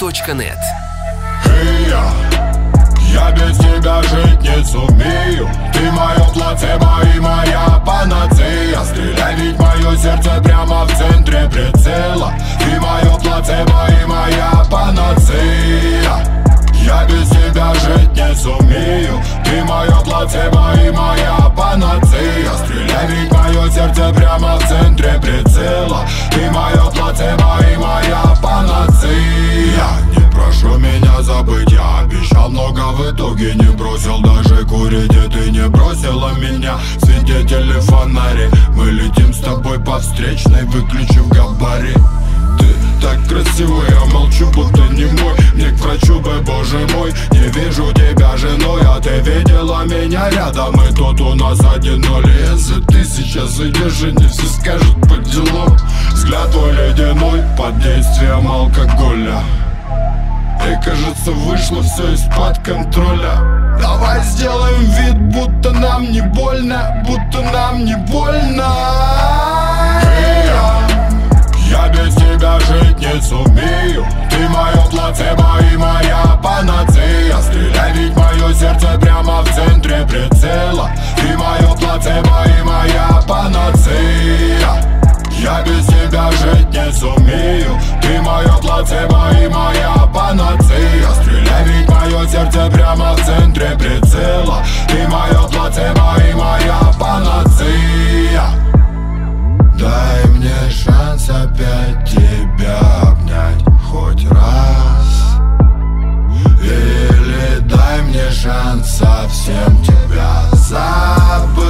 radio.net. Я без тебя жить не сумею. Ты мое плацебо и моя панацея. Стреляй, ведь мое сердце прямо в центре прицела. Ты мое плацебо и моя панацея. Я без тебя жить не сумею. Ты мое плацебо и моя панацея. Стреляй, ведь мое сердце прямо в центре прицела. Ты мое плацебо и моя панацея. Не прошу меня забыть, я обещал много, в итоге не бросил даже курить. И ты не бросила меня, свидетели фонари. Мы летим с тобой по встречной, выключив габарит. Ты так красивая, я молчу, будто не мой. Мне к врачу бы, боже мой. Не вижу тебя женой, а ты видела меня рядом. И тут у нас 1-0. Если ты сейчас идешь, и не все скажут по делам. Взгляд твой ледяной, под действием алкоголя. И кажется, вышло все из-под контроля. Давай сделаем вид, будто нам не больно. Будто нам не больно. Я без тебя жить не сумею. Ты мое плацебо и моя панацея. Стреляй, ведь мое сердце прямо в центре прицела. Ты мое плацебо и моя панацея. Я без тебя жить не сумею. Ты мое плацебо и моя панацея. Стреляй, ведь мое сердце прямо в центре прицела. Ты мое плацебо и моя панацея. Дай мне шанс опять тебя обнять хоть раз. Или дай мне шанс совсем тебя забыть.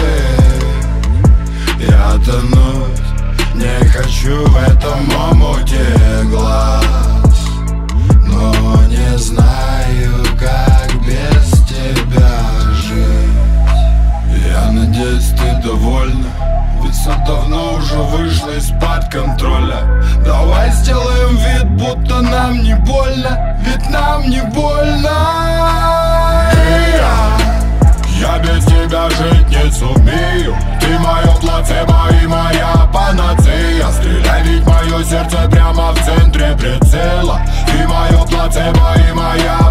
Я тонуть не хочу в этом омуте глаз, но не знаю, как без тебя жить. Я надеюсь, ты довольна, ведь все давно уже вышло из-под контроля. Давай сделаем вид, будто нам не больно, ведь нам не больно. Я без тебя жить не сумею. Ты мое плацебо и моя панацея. Стреляй, ведь мое сердце прямо в центре прицела. Ты мое плацебо и моя